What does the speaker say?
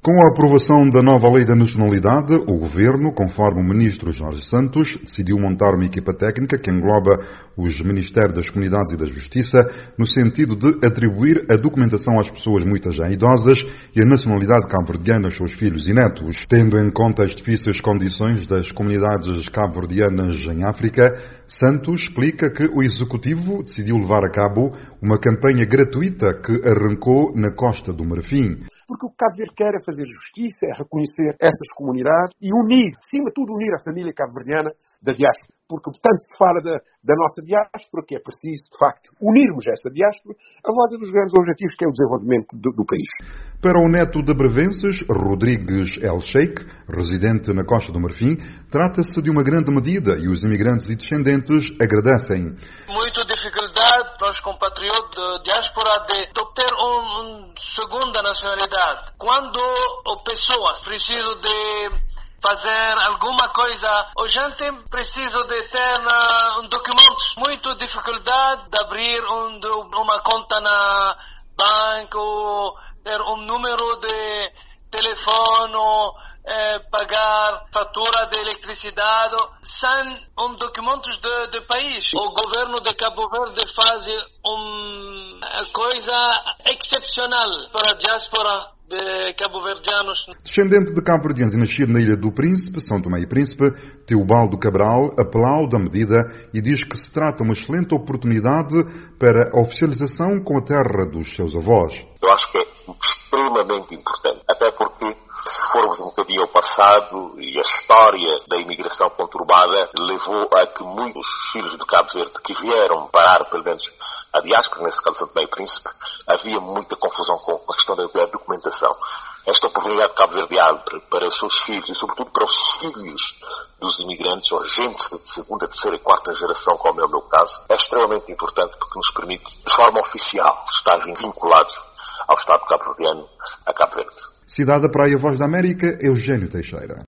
Com a aprovação da nova lei da nacionalidade, o Governo, conforme o Ministro Jorge Santos, decidiu montar uma equipa técnica que engloba os Ministérios das Comunidades e da Justiça, no sentido de atribuir a documentação às pessoas muitas já idosas e a nacionalidade cabo-verdiana aos seus filhos e netos. Tendo em conta as difíceis condições das comunidades cabo-verdianas em África, Santos explica que o Executivo decidiu levar a cabo uma campanha gratuita que arrancou na Costa do Marfim. Porque o que Cabo Verde quer é fazer justiça, é reconhecer essas comunidades e unir, acima de tudo, unir a família cabo-verdiana da diáspora. Porque tanto se fala da nossa diáspora, que é preciso, de facto, unirmos essa diáspora a volta dos grandes objetivos, que é o desenvolvimento do país. Para o neto de Brevenses, Rodrigues El Sheikh, residente na Costa do Marfim, trata-se de uma grande medida e os imigrantes e descendentes agradecem. Muita dificuldade para os compatriotas da diáspora de obter uma segunda nacionalidade. Quando a pessoa precisa de fazer alguma coisa, a gente precisa de ter documentos. Muita dificuldade de abrir uma conta na banco, ter um número de telefone, pagar fatura de eletricidade, são documentos de país. O governo de Cabo Verde faz uma coisa excepcional para a diáspora de cabo-verdianos. Descendente de cabo-verdianos e nascido na Ilha do Príncipe, São Tomé e Príncipe, Teobaldo Cabral aplaude a medida e diz que se trata de uma excelente oportunidade para a oficialização com a terra dos seus avós. Eu acho que é extremamente importante, até porque se formos um bocadinho ao passado, e a história da imigração conturbada levou a que muitos filhos de Cabo Verde que vieram parar, pelo menos a diáspora, nesse caso São Tomé e Príncipe, havia muita confusão com a questão da documentação. Esta oportunidade que Cabo Verde abre para os seus filhos e sobretudo para os filhos dos imigrantes, ou gente de segunda, terceira e quarta geração, como é o meu caso, é extremamente importante porque nos permite, de forma oficial, estar vinculados ao Estado cabo-verdiano, a Cabo Verde. Cidade da Praia, Voz da América, Eugênio Teixeira.